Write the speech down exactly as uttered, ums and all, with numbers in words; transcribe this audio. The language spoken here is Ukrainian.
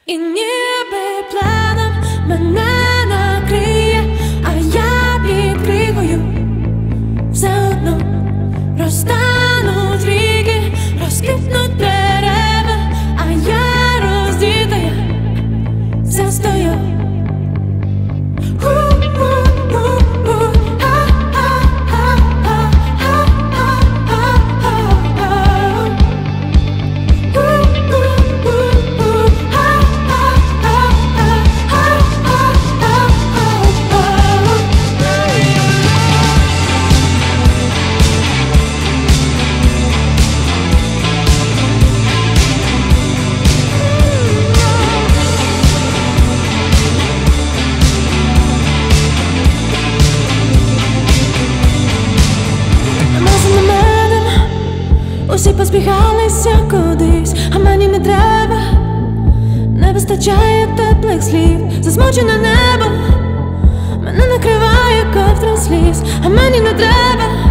І ніби планом мене накриє, а я під кригою все одно розтануть ріки, розквітнуть дерева, а я роздіта, я все стою. Усі позбігалися кудись, а мені не треба, не вистачає теплих слів. Засмучене небо мене накриває ковдрою сліз, а мені не треба.